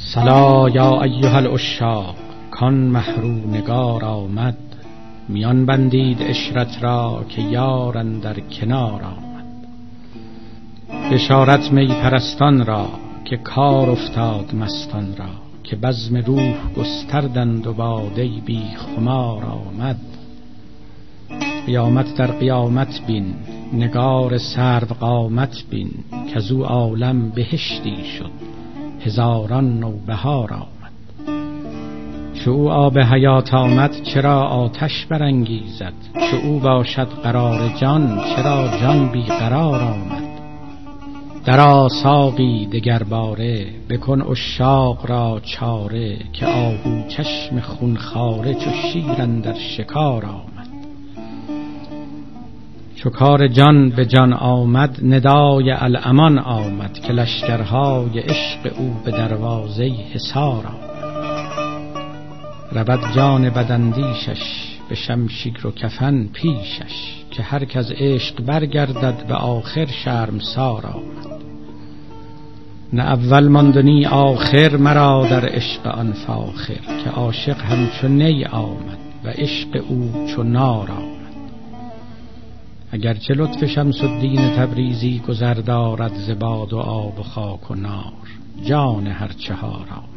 صلا یا ایها العشاق، کان مهرو نگار آمد. میان بندید عشرت را که یار اندر کنار آمد. بشارت می پرستان را که کار افتاد مستان را، که بزم روح گستردند و باده بی خمار آمد. قیامت در قیامت بین، نگار سرو قامت بین، که از او عالم بهشتی شد، هزاران نوبهار آمد. چو او آب حیات آمد، چرا آتش برانگیزد؟ چو او باشد قرار جان، چرا جان بی قرار آمد؟ درآ ساقی دگرباره، بکن عشاق را چاره، که آهو چشم خونخواره چو شیر اندر شکار آمد. چو کار جان به جان آمد، ندای الامان آمد، که لشکرهای عشق او به دروازه حصار آمد. رود جان بداندیشش، به شمشیر و کفن پیشش، که هر که از عشق برگردد به آخر شرمسار آمد. نه اول ماند و نی آخر، مرا در عشق آن فاخر، که عاشق همچو نی آمد و عشق او چو نار آمد. اگرچه لطف شمس الدین تبریزی گذر دارد ز باد و آب و خاک و نار، جان هر چهار آمد.